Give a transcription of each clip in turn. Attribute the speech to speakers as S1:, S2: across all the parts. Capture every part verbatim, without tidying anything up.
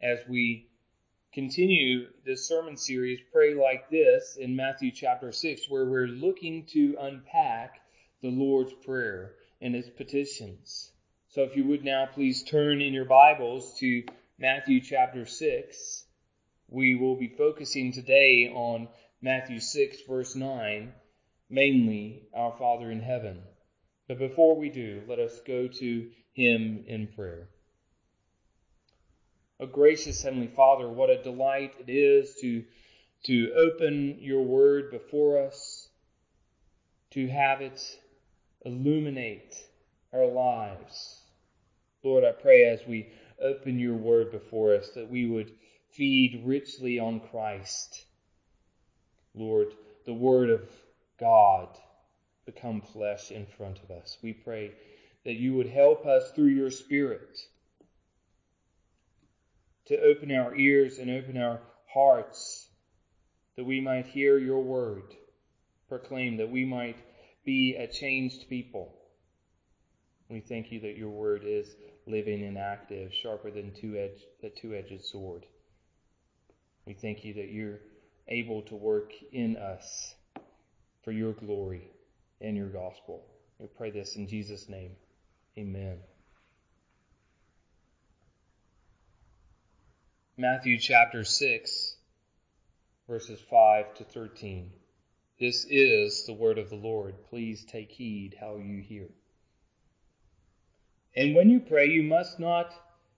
S1: as we continue this sermon series, Pray Like This, in Matthew chapter six, where we're looking to unpack the Lord's Prayer and its petitions. So if you would now please turn in your Bibles to Matthew chapter six. We will be focusing today on Matthew six, verse nine, mainly Our Father in heaven. But before we do, let us go to Him in prayer. O gracious Heavenly Father, what a delight it is to, to open your word before us, to have it illuminate our lives. Lord, I pray as we open your word before us that we would feed richly on Christ. Lord, the word of God become flesh in front of us. We pray that you would help us through your Spirit to open our ears and open our hearts, that we might hear your word proclaimed, that we might be a changed people. We thank you that your word is living and active, sharper than two-edged, a two-edged sword. We thank you that you're able to work in us for your glory and your gospel. We pray this in Jesus' name. Amen. Matthew chapter six, verses five to thirteen. This is the word of the Lord. Please take heed how you hear. And when you pray, you must not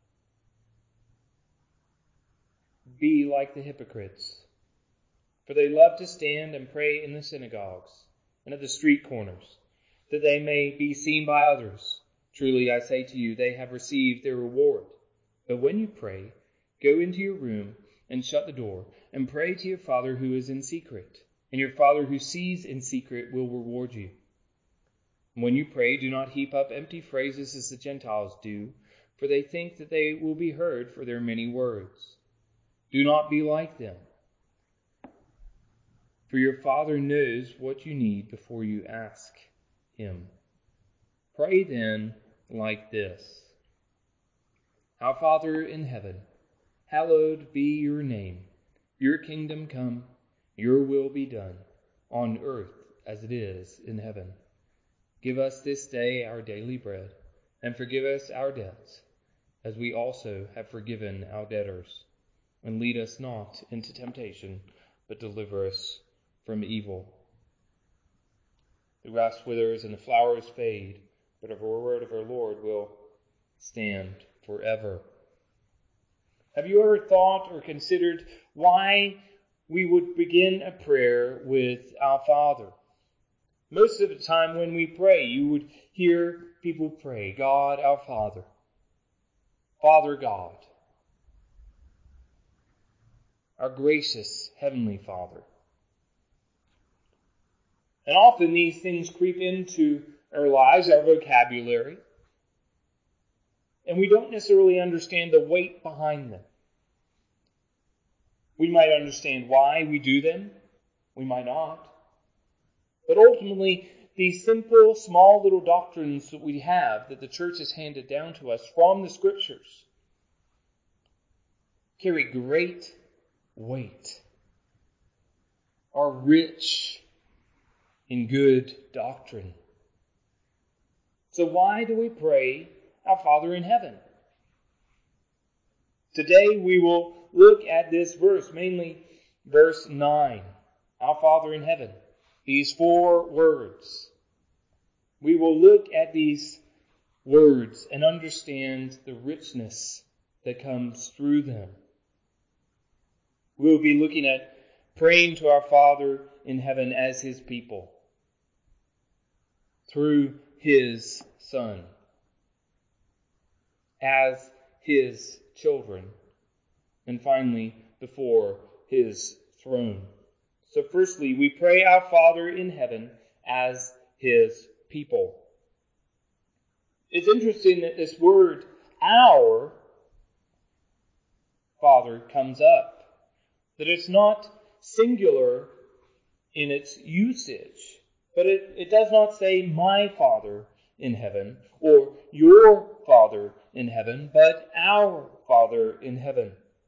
S1: be like the hypocrites, for they love to stand and pray in the synagogues and at the street corners, that they may be seen by others. Truly I say to you, they have received their reward. But when you pray, go into your room and shut the door, and pray to your Father who is in secret, and your Father who sees in secret will reward you. When you pray, do not heap up empty phrases as the Gentiles do, for they think that they will be heard for their many words. Do not be like them, for your Father knows what you need before you ask him. Pray then like this: Our Father in heaven, hallowed be your name. Your kingdom come, your will be done, on earth as it is in heaven. Give us this day our daily bread, and forgive us our debts, as we also have forgiven our debtors. And lead us not into temptation, but deliver us from evil. The grass withers and the flowers fade, but the word of our Lord will stand forever. Have you ever thought or considered why we would begin a prayer with Our Father? Most of the time when we pray, you would hear people pray, God our Father, Father God, our gracious Heavenly Father. And often these things creep into our lives, our vocabulary, and we don't necessarily understand the weight behind them. We might understand why we do them. We might not. But ultimately, these simple, small little doctrines that we have, that the church has handed down to us from the Scriptures, carry great weight, are rich in good doctrine. So why do we pray, Our Father in heaven? Today we will look at this verse, mainly verse nine, Our Father in heaven. These four words. We will look at these words and understand the richness that comes through them. We will be looking at praying to our Father in heaven as His people, through His Son, as His children, and finally before His throne. So firstly, we pray our Father in heaven as His people. It's interesting that this word, our Father, comes up. That it's not singular in its usage. But it, it does not say my Father in heaven or your Father in heaven, but our Father in heaven.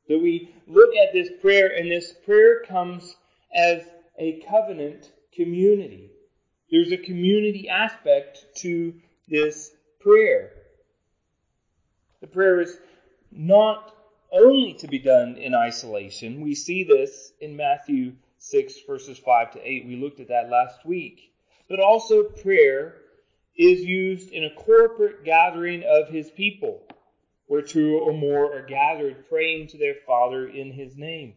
S1: That we look at this prayer, and this prayer comes as a covenant community. There's a community aspect to this prayer. The prayer is not only to be done in isolation. We see this in Matthew six, verses five to eight. We looked at that last week. But also prayer is used in a corporate gathering of his people, where two or more are gathered praying to their Father in his name.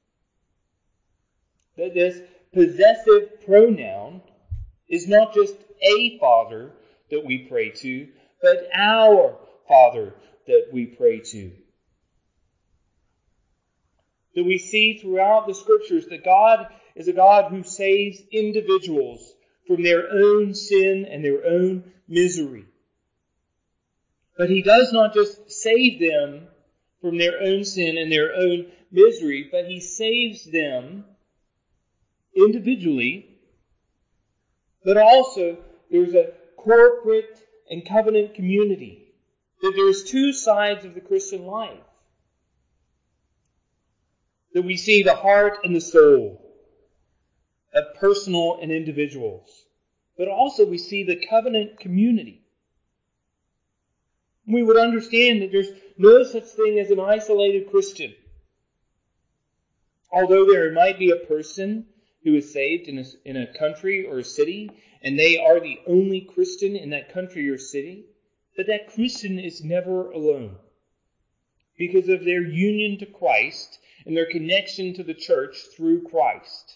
S1: That this possessive pronoun is not just a Father that we pray to, but our Father that we pray to. That we see throughout the Scriptures that God is a God who saves individuals from their own sin and their own misery. But he does not just save them from their own sin and their own misery, but he saves them individually. But also there's a corporate and covenant community. That there's two sides of the Christian life. That we see the heart and the soul of personal and individuals. But also we see the covenant community. We would understand that there's no such thing as an isolated Christian. Although there might be a person who is saved in a, in a country or a city, and they are the only Christian in that country or city, but that Christian is never alone. Because of their union to Christ and their connection to the church through Christ.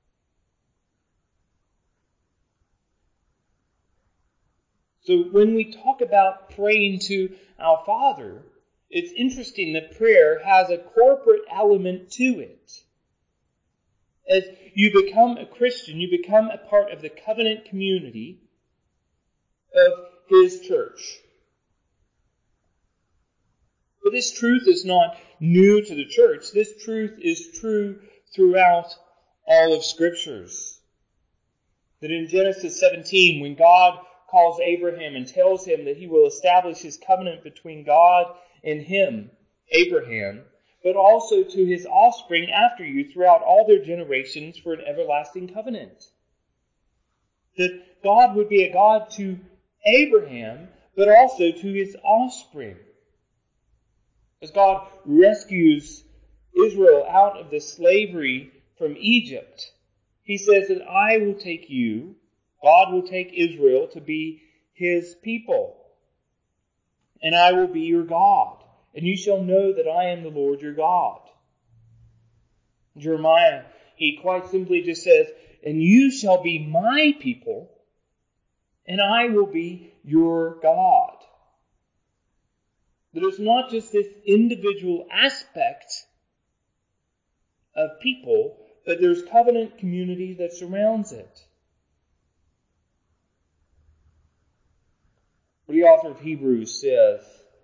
S1: So when we talk about praying to our Father, it's interesting that prayer has a corporate element to it. As you become a Christian, you become a part of the covenant community of His church. But this truth is not new to the church. This truth is true throughout all of Scriptures. That in Genesis seventeen, when God calls Abraham and tells him that he will establish his covenant between God and him, Abraham, but also to his offspring after you throughout all their generations for an everlasting covenant. That God would be a God to Abraham, but also to his offspring. As God rescues Israel out of the slavery from Egypt, He says that I will take you, God will take Israel to be His people. And I will be your God. And you shall know that I am the Lord your God. Jeremiah, he quite simply just says, and you shall be my people, and I will be your God. That it's not just this individual aspect of people, but there's covenant community that surrounds it. The author of Hebrews says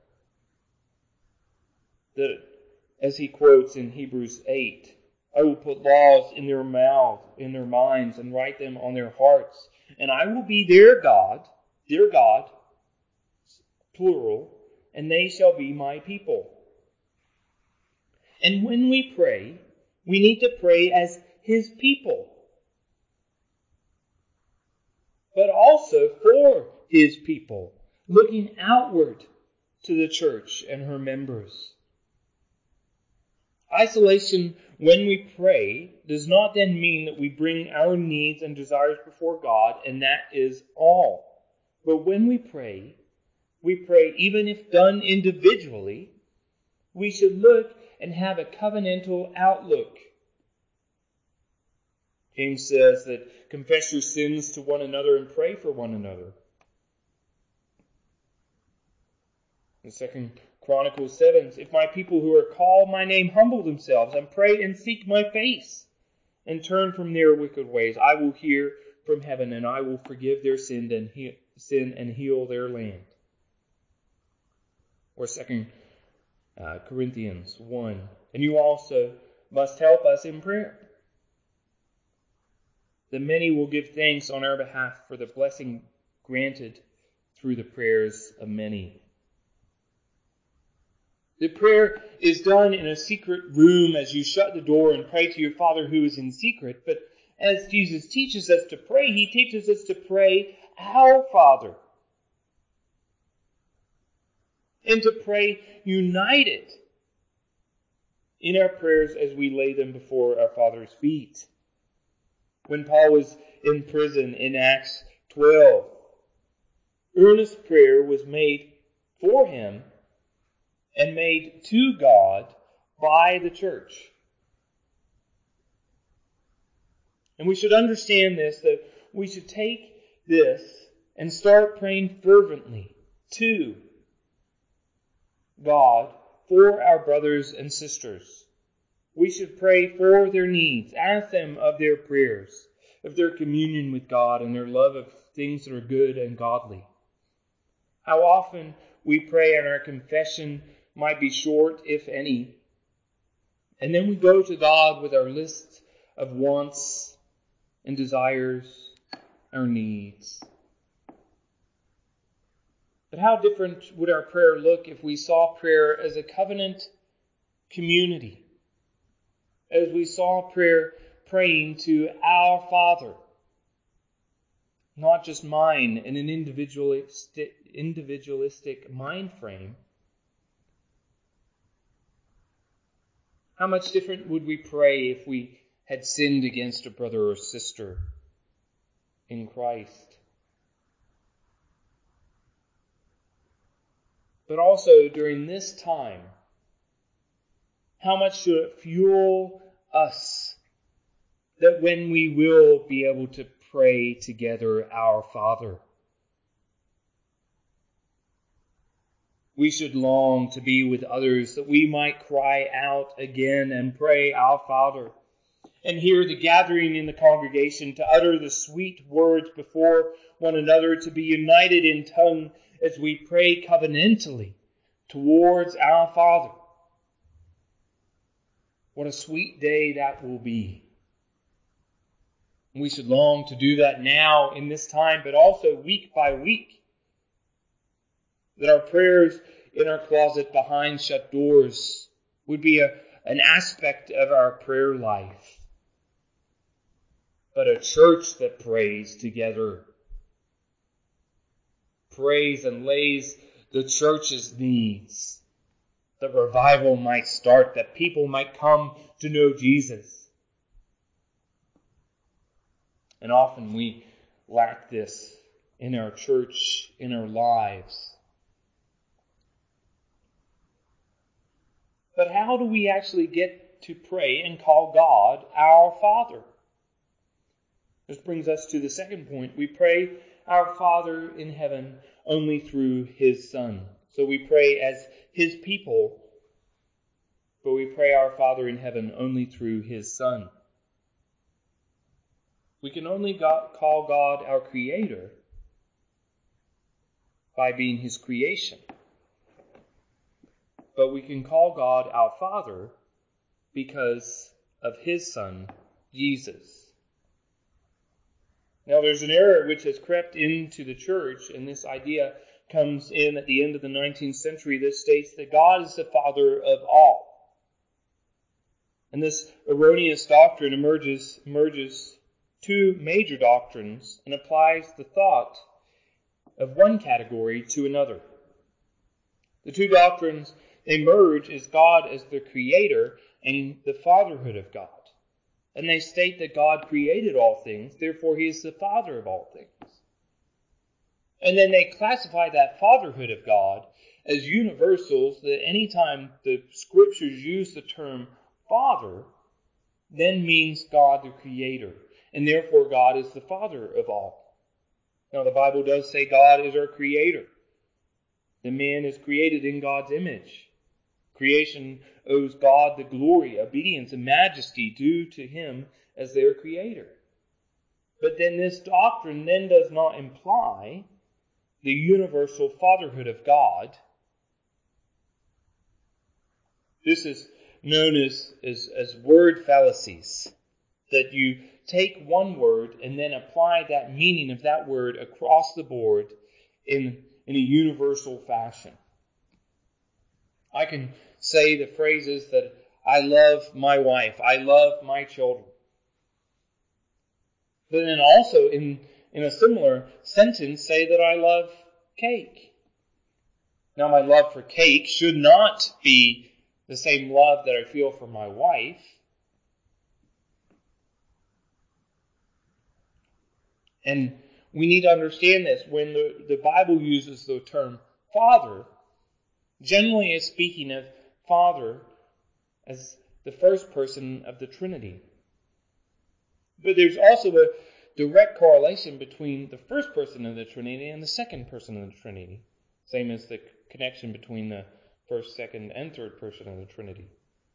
S1: that, as he quotes in Hebrews eight, I will put laws in their mouth, in their minds, and write them on their hearts. And I will be their God, their God, plural, and they shall be my people. And when we pray, we need to pray as His people, but also for His people, looking outward to the church and her members. Isolation, when we pray, does not then mean that we bring our needs and desires before God, and that is all. But when we pray, we pray, even if done individually, we should look and have a covenantal outlook. James says that confess your sins to one another and pray for one another. In Second Chronicles seven, if my people who are called my name humble themselves and pray and seek my face and turn from their wicked ways, I will hear from heaven and I will forgive their sin and he- sin and heal their land. Or Second uh, Corinthians one, and you also must help us in prayer. The many will give thanks on our behalf for the blessing granted through the prayers of many. The prayer is done in a secret room as you shut the door and pray to your Father who is in secret. But as Jesus teaches us to pray, he teaches us to pray, Our Father. And to pray united in our prayers as we lay them before our Father's feet. When Paul was in prison in Acts twelve, earnest prayer was made for him and made to God by the church. And we should understand this, that we should take this and start praying fervently to God for our brothers and sisters. We should pray for their needs, ask them of their prayers, of their communion with God and their love of things that are good and godly. How often we pray and our confession might be short, if any, and then we go to God with our list of wants and desires, our needs. But how different would our prayer look if we saw prayer as a covenant community? As we saw prayer praying to our Father, not just mine in an individualistic, individualistic mind frame. How much different would we pray if we had sinned against a brother or sister in Christ? But also during this time, how much should it fuel us that when we will be able to pray together, Our Father, we should long to be with others that we might cry out again and pray, Our Father, and hear the gathering in the congregation to utter the sweet words before one another, to be united in tongue as we pray covenantally towards our Father. What a sweet day that will be. We should long to do that now in this time, but also week by week. That our prayers in our closet behind shut doors would be a, an aspect of our prayer life. But a church that prays together, prays and lays the church's needs, that revival might start, that people might come to know Jesus. And often we lack this in our church, in our lives. But how do we actually get to pray and call God our Father? This brings us to the second point. We pray our Father in heaven only through His Son. So we pray as His people, but we pray our Father in heaven only through His Son. We can only call God our Creator by being His creation. But we can call God our Father because of His Son, Jesus. Now there's an error which has crept into the church, and this idea comes in at the end of the nineteenth century that states that God is the Father of all. And this erroneous doctrine emerges, merges two major doctrines and applies the thought of one category to another. The two doctrines they merge as God as the Creator and the fatherhood of God. And they state that God created all things, therefore He is the Father of all things. And then they classify that fatherhood of God as universals, that any time the Scriptures use the term Father, then means God the Creator, and therefore God is the Father of all. Now the Bible does say God is our Creator. The man is created in God's image. Creation owes God the glory, obedience, and majesty due to Him as their Creator. But then this doctrine then does not imply the universal fatherhood of God. This is known as, as, as word fallacies, that you take one word and then apply that meaning of that word across the board in, in a universal fashion. I can say the phrases that I love my wife, I love my children. But then also in, in a similar sentence say that I love cake. Now my love for cake should not be the same love that I feel for my wife. And we need to understand this. When the, the Bible uses the term Father, generally it's speaking of Father as the first person of the Trinity. But there's also a direct correlation between the first person of the Trinity and the second person of the Trinity. Same as the connection between the first, second, and third person of the Trinity.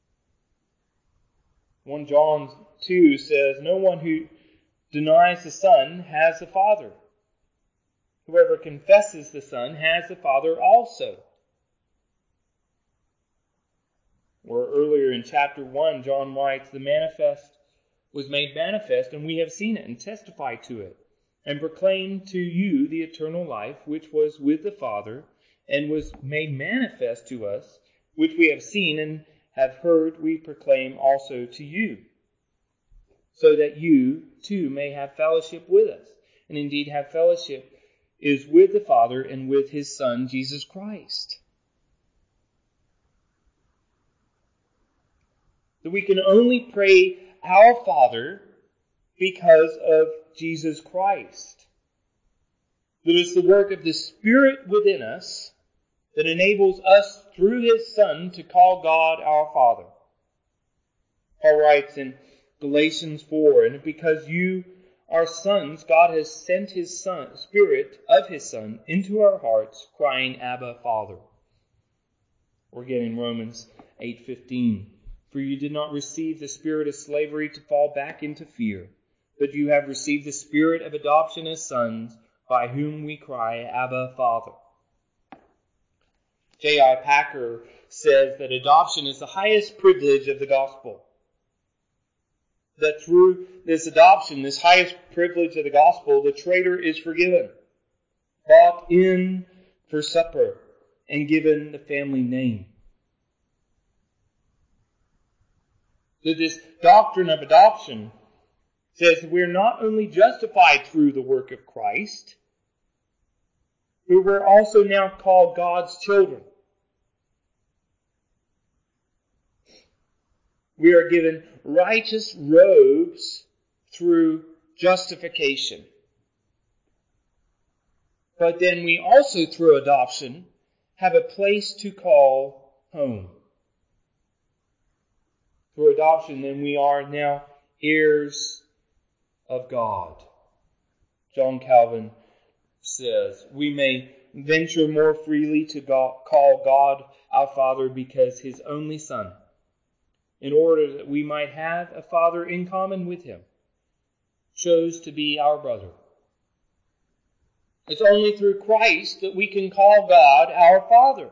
S1: First John two says, "No one who denies the Son has the Father. Whoever confesses the Son has the Father also." Or earlier in chapter one, John writes, "The manifest was made manifest, and we have seen it and testified to it, and proclaimed to you the eternal life, which was with the Father, and was made manifest to us, which we have seen and have heard, we proclaim also to you, so that you too may have fellowship with us. And indeed have fellowship is with the Father and with his Son, Jesus Christ." That we can only pray our Father because of Jesus Christ. That it's the work of the Spirit within us that enables us through his Son to call God our Father. Paul writes in Galatians four, "And because you are sons, God has sent his Son, Spirit of his Son into our hearts, crying, Abba, Father." Or again in Romans eight fifteen, "For you did not receive the spirit of slavery to fall back into fear, but you have received the Spirit of adoption as sons, by whom we cry, Abba, Father." J I Packer says that adoption is the highest privilege of the gospel. That through this adoption, this highest privilege of the gospel, the traitor is forgiven, brought in for supper, and given the family name. That this doctrine of adoption says that we're not only justified through the work of Christ, but we're also now called God's children. We are given righteous robes through justification. But then we also, through adoption, have a place to call home. Through adoption, then we are now heirs of God. John Calvin says, "We may venture more freely to call God our Father because his only Son, in order that we might have a Father in common with him, chose to be our brother." It's only through Christ that we can call God our Father.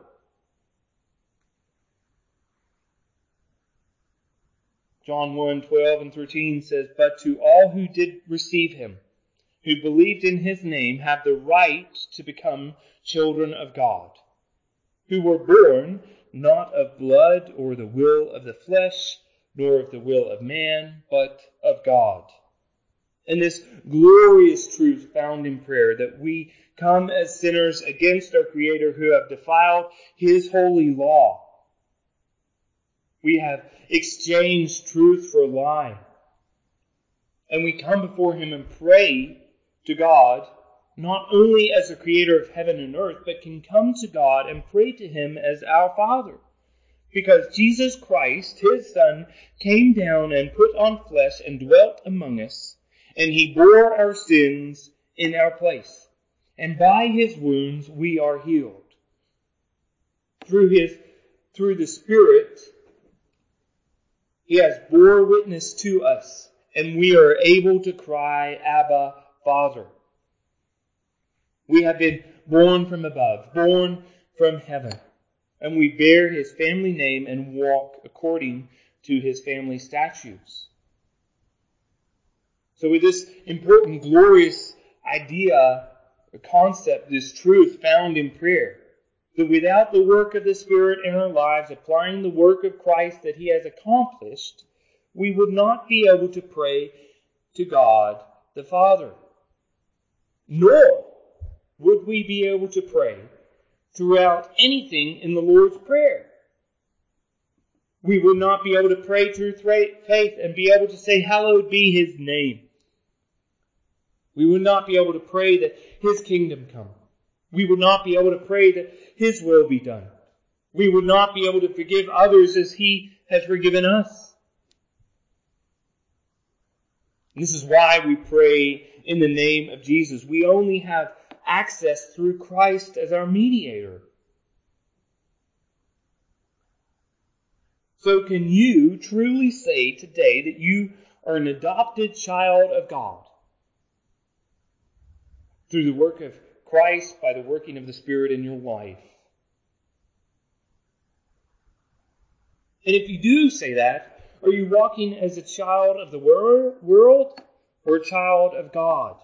S1: John one twelve and thirteen says, "But to all who did receive him, who believed in his name, have the right to become children of God, who were born not of blood or the will of the flesh, nor of the will of man, but of God." And this glorious truth found in prayer, that we come as sinners against our Creator who have defiled his holy law. We have exchanged truth for lie. And we come before him and pray to God, not only as the Creator of heaven and earth, but can come to God and pray to him as our Father. Because Jesus Christ, his Son, came down and put on flesh and dwelt among us, and he bore our sins in our place. And by his wounds we are healed. Through his, through the Spirit, he has bore witness to us, and we are able to cry, Abba, Father. We have been born from above, born from heaven, and we bear his family name and walk according to his family statutes. So with this important, glorious idea, concept, this truth found in prayer, That without the work of the Spirit in our lives, applying the work of Christ that He has accomplished, we would not be able to pray to God the Father. Nor would we be able to pray throughout anything in the Lord's Prayer. We would not be able to pray through faith and be able to say, hallowed be His name. We would not be able to pray that His kingdom come. We would not be able to pray that His will be done. We would not be able to forgive others as He has forgiven us. This is why we pray in the name of Jesus. We only have access through Christ as our mediator. So can you truly say today that you are an adopted child of God through the work of Christ, by the working of the Spirit in your life? And if you do say that, are you walking as a child of the wor- world or a child of God?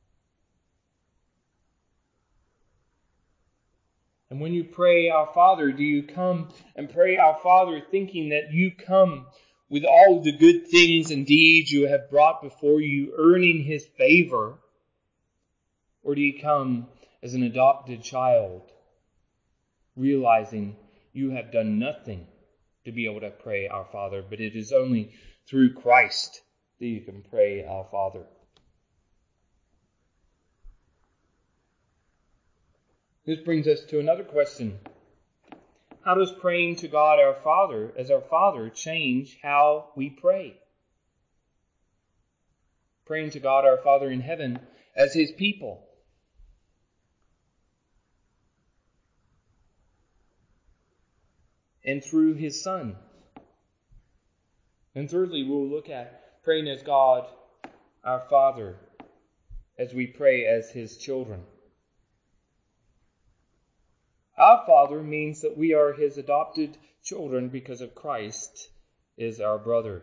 S1: And when you pray Our Father, do you come and pray Our Father thinking that you come with all the good things and deeds you have brought before you, earning His favor? Or do you come as an adopted child, realizing you have done nothing to be able to pray Our Father, but it is only through Christ that you can pray Our Father? This brings us to another question. How does praying to God our Father as our Father change how we pray? Praying to God our Father in heaven as His people. And through His Son. And thirdly, we'll look at praying as God our Father as we pray as His children. Our Father means that we are His adopted children because of Christ is our brother.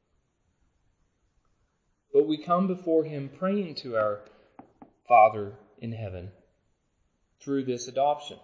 S1: But we come before Him praying to our Father in heaven through this adoption.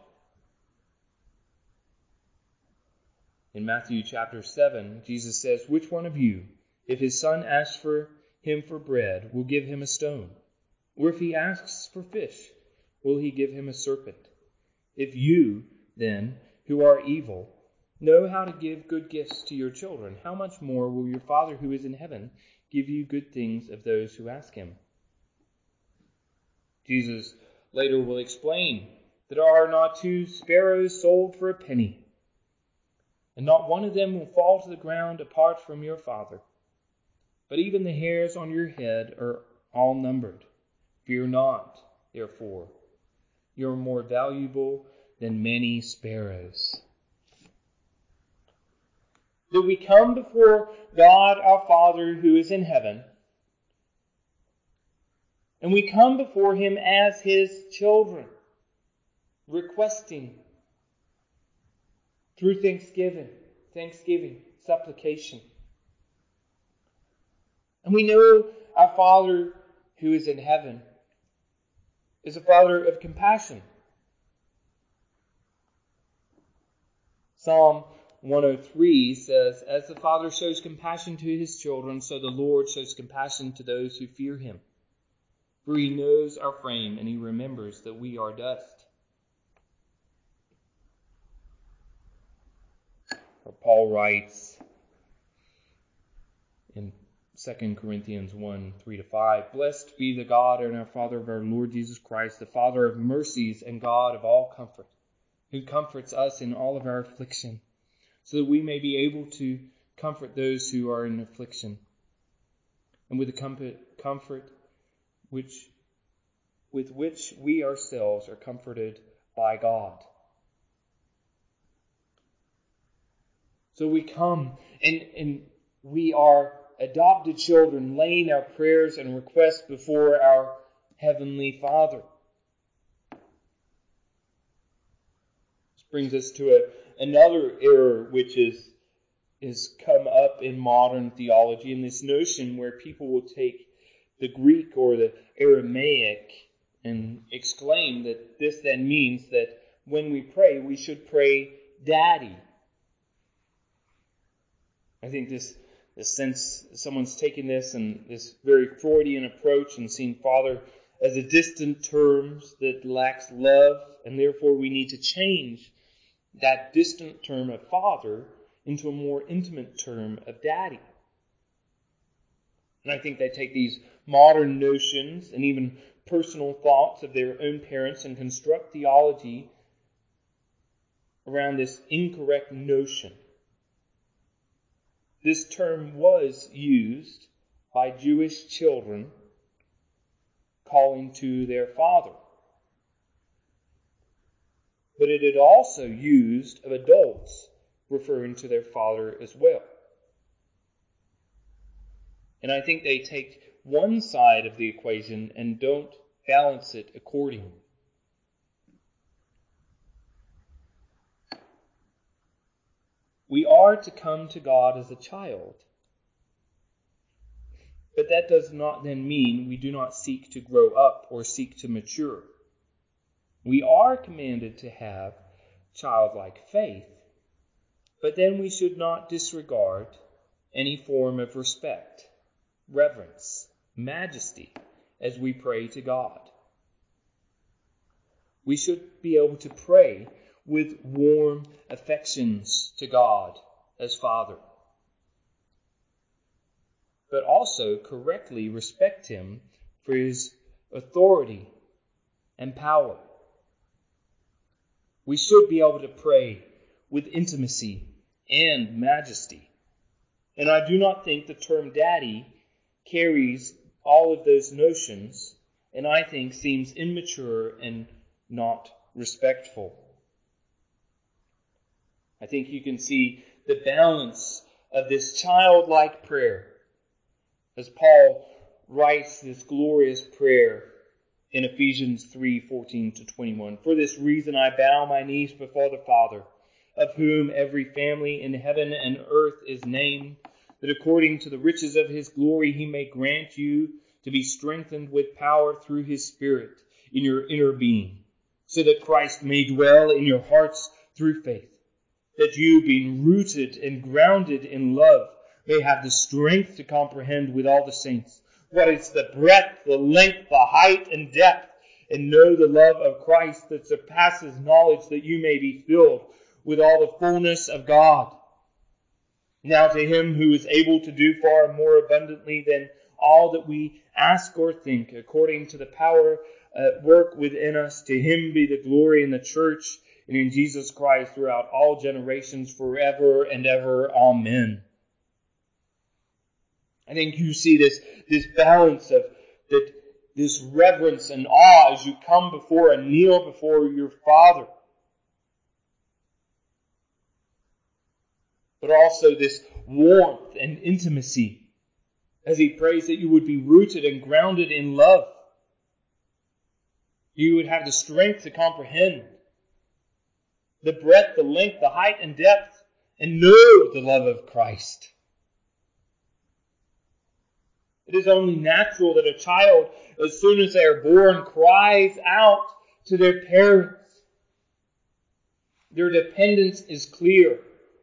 S1: In Matthew chapter seven, Jesus says, which one of you, if his son asks for him for bread, will give him a stone? Or if he asks for fish, will he give him a serpent? If you, then, who are evil, know how to give good gifts to your children, how much more will your Father who is in heaven give you good things of those who ask Him? Jesus later will explain that there are not two sparrows sold for a penny, and not one of them will fall to the ground apart from your Father. But even the hairs on your head are all numbered. Fear not, therefore. You are more valuable than many sparrows. That we come before God our Father who is in heaven, and we come before Him as His children, requesting through thanksgiving, thanksgiving, supplication. And we know our Father who is in heaven is a Father of compassion. Psalm one oh three says, as the Father shows compassion to His children, so the Lord shows compassion to those who fear Him. For He knows our frame, and He remembers that we are dust. For Paul writes in Second Corinthians one, three to five, blessed be the God and our Father of our Lord Jesus Christ, the Father of mercies and God of all comfort, who comforts us in all of our affliction, so that we may be able to comfort those who are in affliction, and with the comfort, comfort which, with which we ourselves are comforted by God. So we come and, and we are adopted children, laying our prayers and requests before our Heavenly Father. This brings us to a, another error which is, is come up in modern theology, in this notion where people will take the Greek or the Aramaic and exclaim that this then means that when we pray, we should pray, Daddy. I think this, this sense, someone's taken this and this very Freudian approach and seen Father as a distant term that lacks love, and therefore we need to change that distant term of Father into a more intimate term of Daddy. And I think they take these modern notions and even personal thoughts of their own parents and construct theology around this incorrect notion. This term was used by Jewish children calling to their father. But it is also used of adults referring to their father as well. And I think they take one side of the equation and don't balance it accordingly. We are to come to God as a child. But that does not then mean we do not seek to grow up or seek to mature. We are commanded to have childlike faith, but then we should not disregard any form of respect, reverence, majesty as we pray to God. We should be able to pray with warm affections to God as Father, but also correctly respect Him for His authority and power. We should be able to pray with intimacy and majesty. And I do not think the term daddy carries all of those notions, and I think seems immature and not respectful. I think you can see the balance of this childlike prayer as Paul writes this glorious prayer in Ephesians three fourteen to twenty-one. For this reason I bow my knees before the Father, of whom every family in heaven and earth is named, that according to the riches of His glory He may grant you to be strengthened with power through His Spirit in your inner being, so that Christ may dwell in your hearts through faith, that you, being rooted and grounded in love, may have the strength to comprehend with all the saints what is the breadth, the length, the height, and depth, and know the love of Christ that surpasses knowledge, that you may be filled with all the fullness of God. Now to Him who is able to do far more abundantly than all that we ask or think, according to the power at work within us, to Him be the glory in the church and in Jesus Christ throughout all generations, forever and ever. Amen. I think you see this, this balance of that, this reverence and awe as you come before and kneel before your Father. But also this warmth and intimacy as He prays that you would be rooted and grounded in love. You would have the strength to comprehend the breadth, the length, the height, and depth, and know the love of Christ. It is only natural that a child, as soon as they are born, cries out to their parents. Their dependence is clear.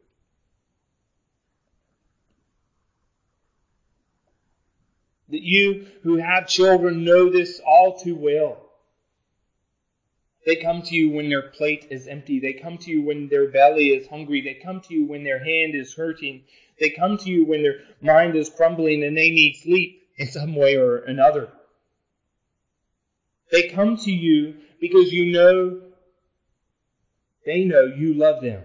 S1: That you who have children know this all too well. They come to you when their plate is empty. They come to you when their belly is hungry. They come to you when their hand is hurting. They come to you when their mind is crumbling and they need sleep in some way or another. They come to you because you know, they know you love them.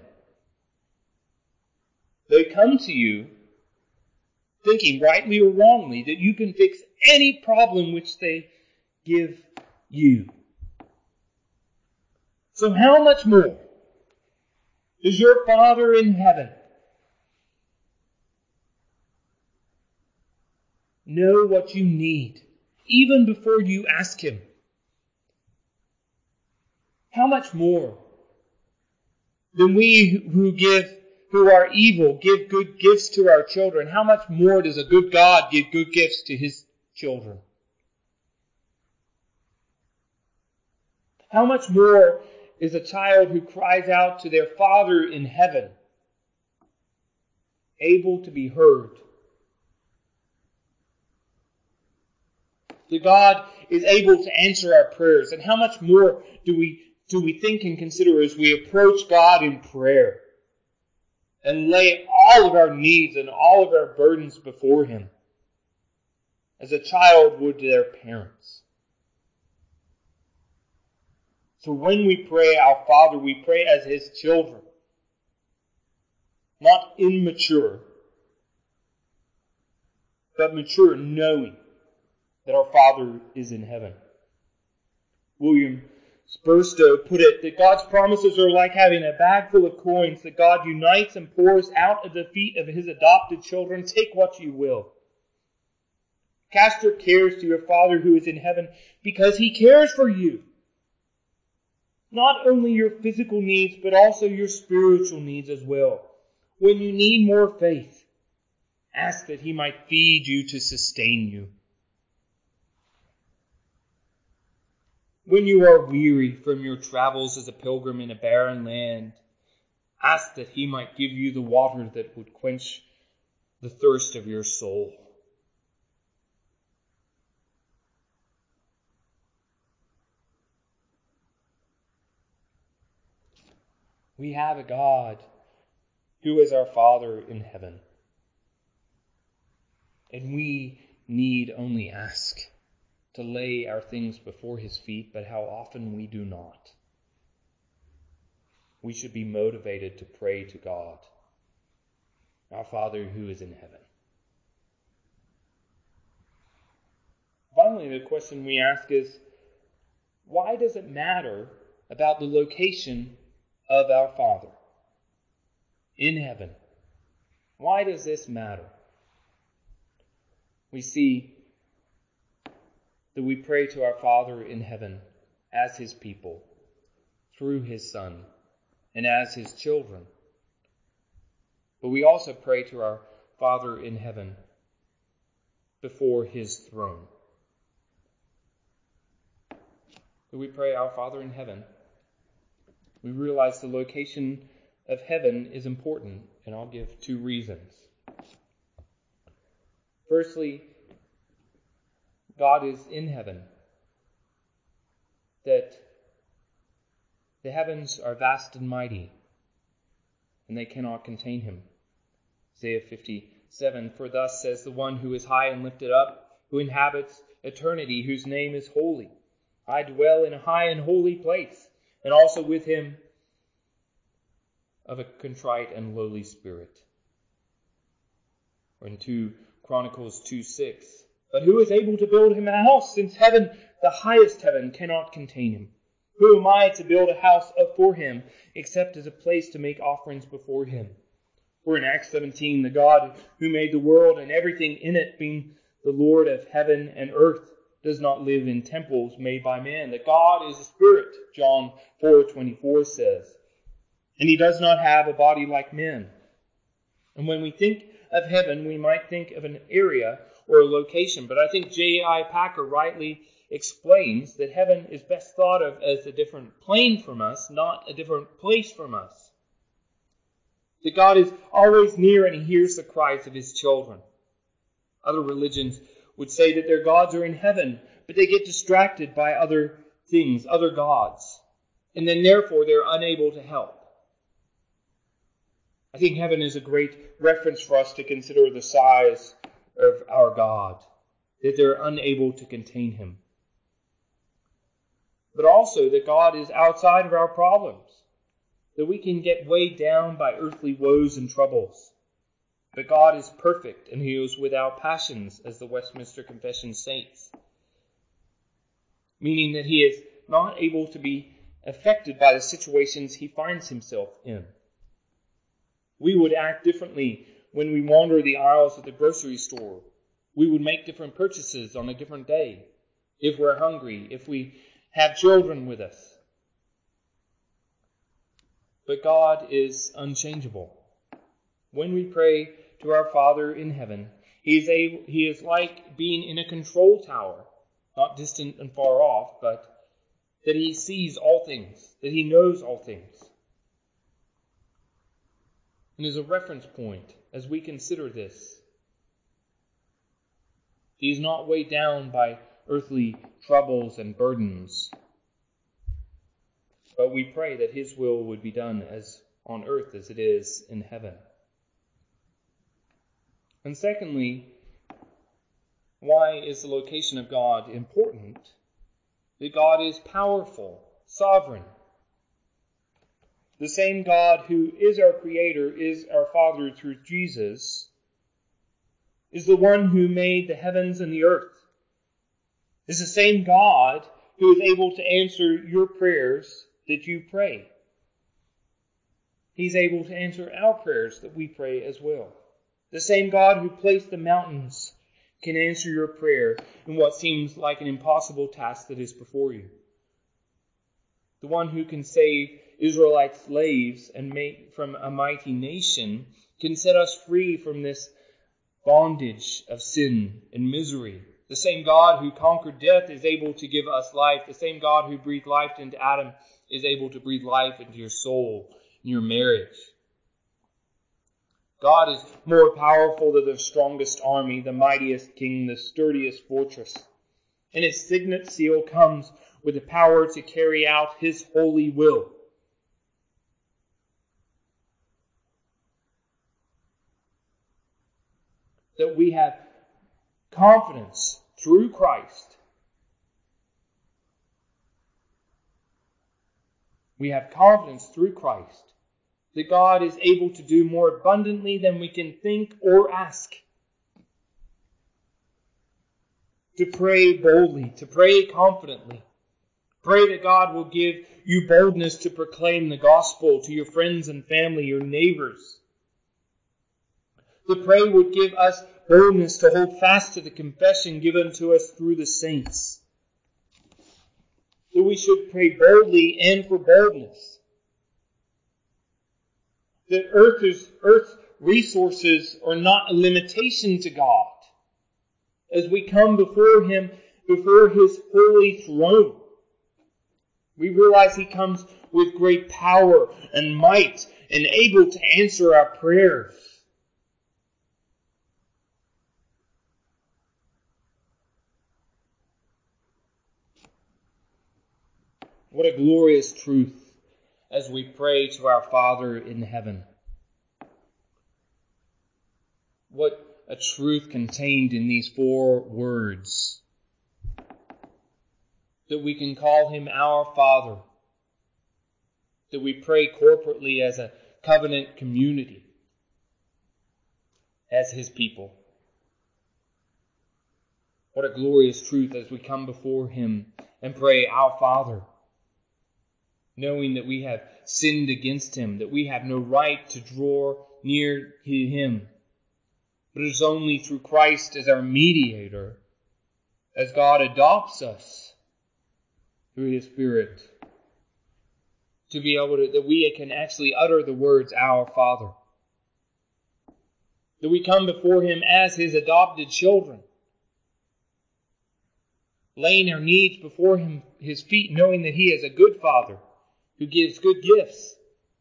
S1: They come to you thinking, rightly or wrongly, that you can fix any problem which they give you. So how much more does your Father in heaven know what you need, even before you ask Him? How much more than we who give, who are evil, give good gifts to our children? How much more does a good God give good gifts to His children? How much more is a child who cries out to their Father in heaven, able to be heard. That God is able to answer our prayers. And how much more do we do we think and consider as we approach God in prayer and lay all of our needs and all of our burdens before Him, as a child would to their parents. So when we pray our Father, we pray as His children, not immature, but mature, knowing that our Father is in heaven. William Spurstow put it that God's promises are like having a bag full of coins that God unites and pours out at the feet of His adopted children. Take what you will. Cast your cares to your Father who is in heaven, because He cares for you. Not only your physical needs, but also your spiritual needs as well. When you need more faith, ask that He might feed you to sustain you. When you are weary from your travels as a pilgrim in a barren land, ask that He might give you the water that would quench the thirst of your soul. We have a God who is our Father in heaven, and we need only ask to lay our things before His feet, but how often we do not. We should be motivated to pray to God, our Father who is in heaven. Finally, the question we ask is, why does it matter about the location of our Father in heaven? Why does this matter? We see that we pray to our Father in heaven as His people, through His Son, and as His children. But we also pray to our Father in heaven before His throne. That we pray, our Father in heaven, we realize the location of heaven is important, and I'll give two reasons. Firstly, God is in heaven, that the heavens are vast and mighty, and they cannot contain Him. Isaiah fifty-seven, for thus says the one who is high and lifted up, who inhabits eternity, whose name is holy. I dwell in a high and holy place, and also with Him of a contrite and lowly spirit. Or in two Chronicles two six, but who is able to build Him a house, since heaven, the highest heaven, cannot contain Him? Who am I to build a house up for Him, except as a place to make offerings before Him? Or in Acts seventeen, the God who made the world and everything in it, being the Lord of heaven and earth, does not live in temples made by man. That God is a spirit, John four twenty-four says. And He does not have a body like men. And when we think of heaven, we might think of an area or a location. But I think J I Packer rightly explains that heaven is best thought of as a different plane from us, not a different place from us. That God is always near and He hears the cries of His children. Other religions would say that their gods are in heaven, but they get distracted by other things, other gods, and then therefore they're unable to help. I think heaven is a great reference for us to consider the size of our God, that they're unable to contain Him. But also that God is outside of our problems, that we can get weighed down by earthly woes and troubles. But God is perfect, and He is without passions, as the Westminster Confession states. Meaning that He is not able to be affected by the situations He finds Himself in. We would act differently when we wander the aisles of the grocery store. We would make different purchases on a different day. If we're hungry, if we have children with us. But God is unchangeable. When we pray to our Father in heaven, He is able, He is like being in a control tower, not distant and far off, but that he sees all things, that he knows all things. And as a reference point, as we consider this, he is not weighed down by earthly troubles and burdens, but we pray that his will would be done as on earth as it is in heaven. And secondly, why is the location of God important? That God is powerful, sovereign. The same God who is our Creator, is our Father through Jesus, is the one who made the heavens and the earth. Is the same God who is able to answer your prayers that you pray. He's able to answer our prayers that we pray as well. The same God who placed the mountains can answer your prayer in what seems like an impossible task that is before you. The one who can save Israelite slaves and make from a mighty nation can set us free from this bondage of sin and misery. The same God who conquered death is able to give us life. The same God who breathed life into Adam is able to breathe life into your soul, in your marriage. God is more powerful than the strongest army, the mightiest king, the sturdiest fortress. And his signet seal comes with the power to carry out his holy will. That we have confidence through Christ. We have confidence through Christ that God is able to do more abundantly than we can think or ask. To pray boldly, to pray confidently. Pray that God will give you boldness to proclaim the gospel to your friends and family, your neighbors. To pray would give us boldness to hold fast to the confession given to us through the saints. That we should pray boldly and for boldness. That earth is, earth's resources are not a limitation to God. As we come before Him, before His holy throne, we realize He comes with great power and might and able to answer our prayers. What a glorious truth as we pray to our Father in heaven. What a truth contained in these four words. That we can call Him our Father. That we pray corporately as a covenant community. As His people. What a glorious truth as we come before Him and pray, Our Father. Knowing that we have sinned against Him, that we have no right to draw near to Him. But it is only through Christ as our mediator, as God adopts us through His Spirit, to be able to, that we can actually utter the words, Our Father. That we come before Him as His adopted children, laying our needs before Him, His feet, knowing that He is a good Father who gives good gifts.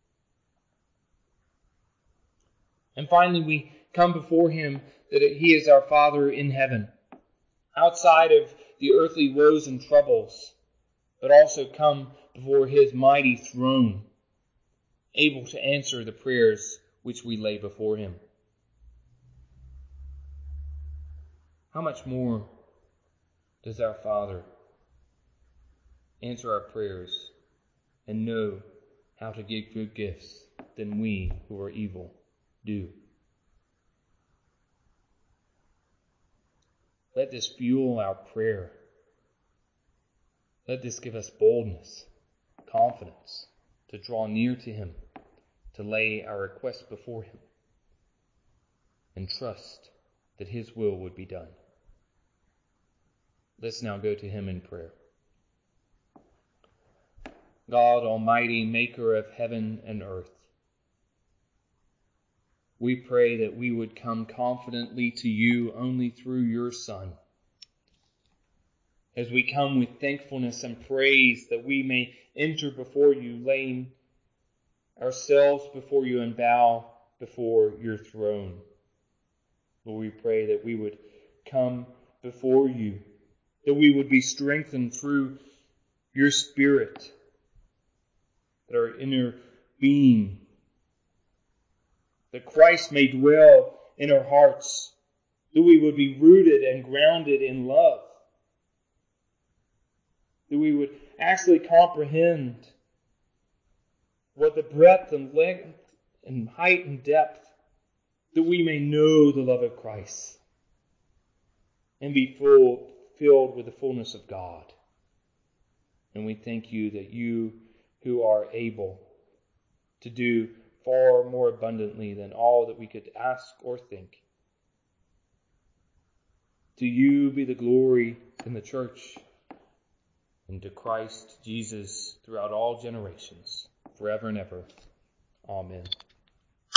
S1: And finally, we come before Him that He is our Father in heaven, outside of the earthly woes and troubles, but also come before His mighty throne, able to answer the prayers which we lay before Him. How much more does our Father answer our prayers and know how to give good gifts than we who are evil do? Let this fuel our prayer. Let this give us boldness, confidence to draw near to Him, to lay our requests before Him, and trust that His will would be done. Let's now go to Him in prayer. God Almighty, maker of heaven and earth, we pray that we would come confidently to You only through Your Son. as we come with thankfulness and praise, that we may enter before you, laying ourselves before you and bow before your throne. Lord, we pray that we would come before you, that we would be strengthened through your Spirit, that our inner being, that Christ may dwell in our hearts, that we would be rooted and grounded in love, that we would actually comprehend what the breadth and length and height and depth, that we may know the love of Christ and be full, filled with the fullness of God. And we thank you that you who are able to do far more abundantly than all that we could ask or think. To you be the glory in the church and to Christ Jesus throughout all generations, forever and ever. Amen.